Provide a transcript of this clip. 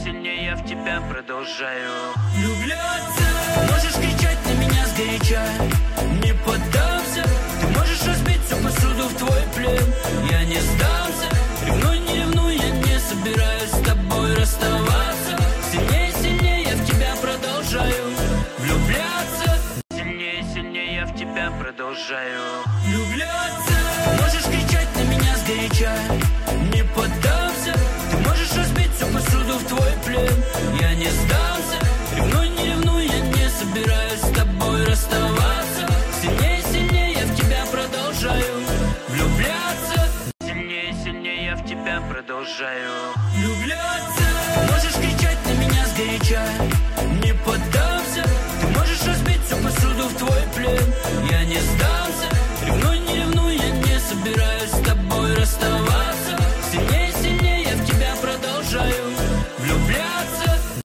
сильнее я в тебя продолжаю влюбляться. Можешь кричать на меня сгоряча, не поддамся. Ты можешь разбить всю посуду в твой плен, я не сдамся. Ревнуй, не ревнуй, я не собираюсь с тобой расстаться.